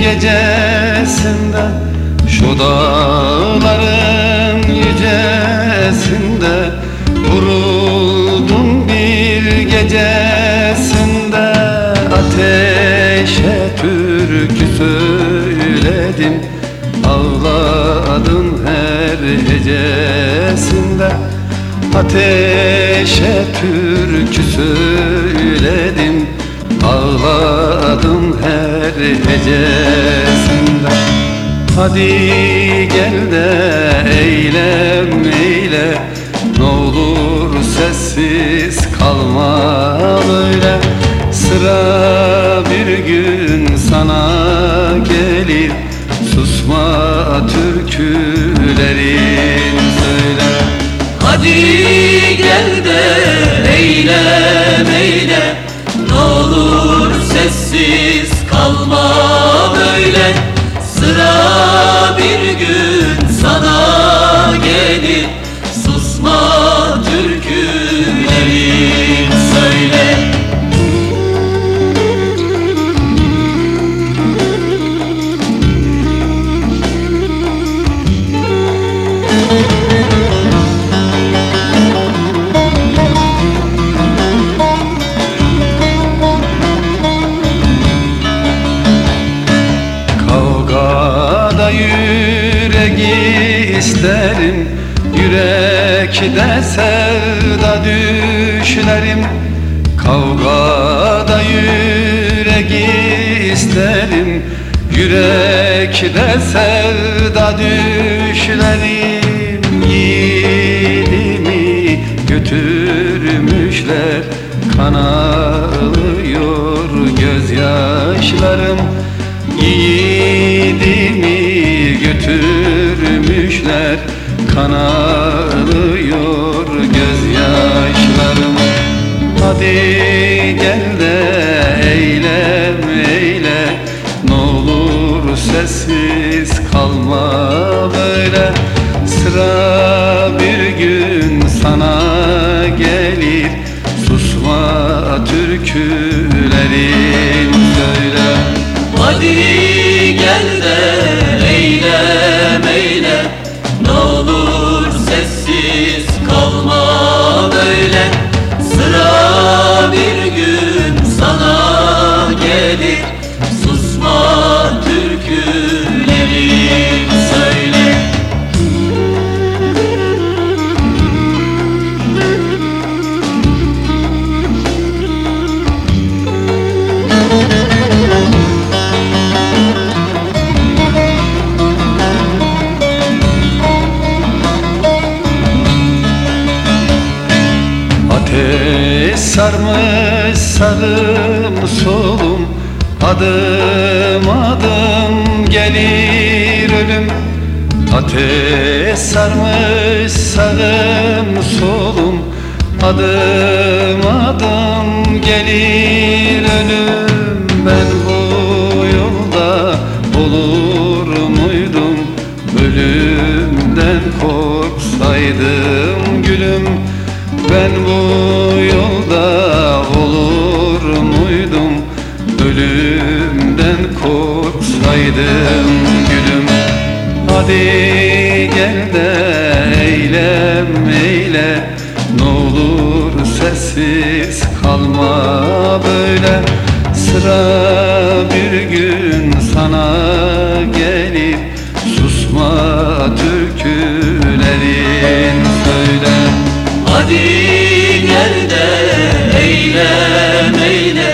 gecesinde, şu dağların yücesinde, vuruldum bir gecesinde. Ateşe türkü söyledim, ağladım her hecesinde. Ateşe türkü söyledim, ağladım her hecesinde. Hadi gel de eylem eyle, n'olur sessiz kalma böyle. Sıra bir gün sana gelir, susma türkülerin söyle. Hadi gel de eylem eyle, n'olur sessiz kalma böyle. Sıra bir gün sana gelir, susma türkülerin söyle. İsterim yürekte sevda düşlerim, kavgada yüreği isterim, yürekte sevda düşlerim. Yiğidimi götürmüşler, kan ağlıyor gözyaşlarım. Yiğidimi götürmüşler, kan ağlıyor gözyaşlarım. Hadi gel de eylem eyle, n'olur sessiz kalma böyle. Sıra bir gün sana gelir, susma türkülerin söyle. Hadi gel de eylem eyle, n'olur sessiz kalma böyle. Sıra bir gün sana gelir, susma türkülerin söyle. Ateş sarmış sağım solum, adım adım gelir ölüm. Ateş sarmış sağım solum, adım adım gelir ölüm. Ben bu yolda olur muydum, ölümden korksaydım gülüm. Ben bu yolda olur muydum, ölümden korksaydım gülüm. Hadi gel de eylem eyle, n'olur sessiz kalma böyle. Sıra bir gün sana gelir, susma türkülerin söyle. Hadi gel de eylem eyle,